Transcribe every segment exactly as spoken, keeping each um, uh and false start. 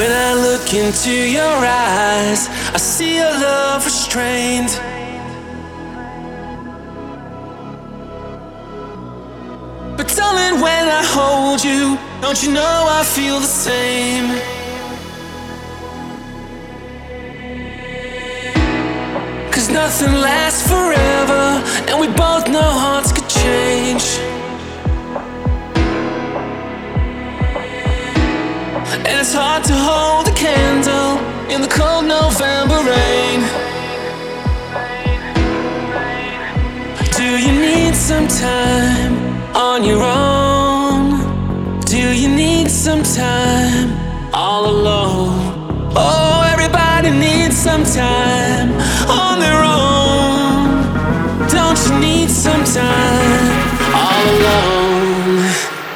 When I look into your eyes, I see a love restrained. But darling, when I hold you, don't you know I feel the same? Cause nothing lasts forever, and we both know hearts could change. And it's hard to hold a candle in the cold November rain. Do you need some time on your own? Do you need some time all alone? Oh, everybody needs some time on their own. Don't you need some time all alone?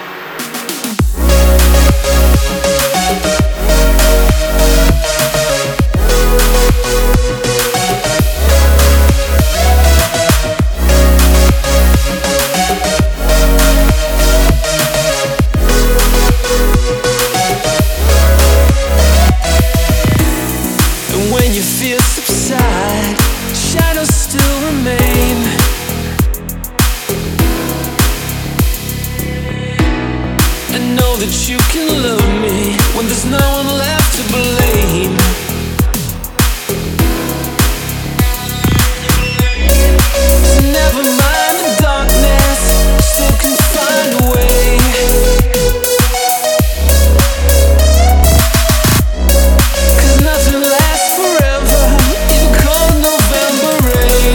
When your fears subside, shadows still remain. And know that you can love me when there's no one left to blame. So never mind the darkness, still can find a way. Cause nothing lasts forever, even cold November rain.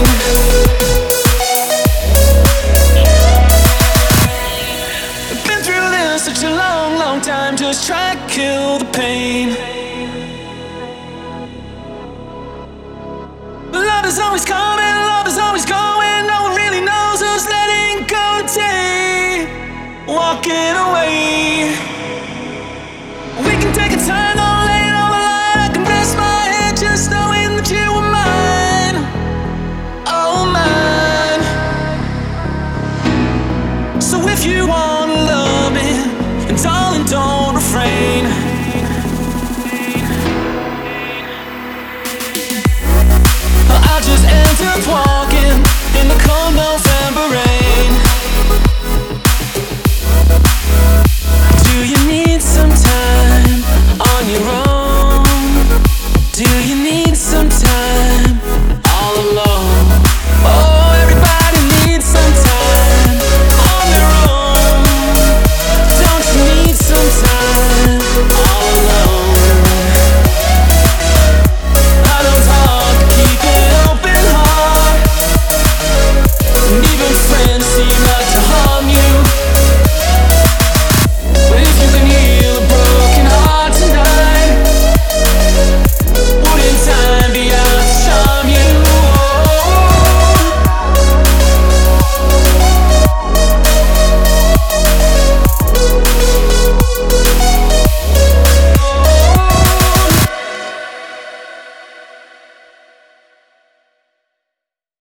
I've been through this such a long, long time, just try to kill the pain. Love is always coming, love is always going. No one really knows who's letting go today, walking away. We can take a turn, don't lay it on the line. I can rest my head just knowing that you were mine. Oh, mine. So if you wanna love me, and darling, don't refrain. I'll just end up walking in the cold November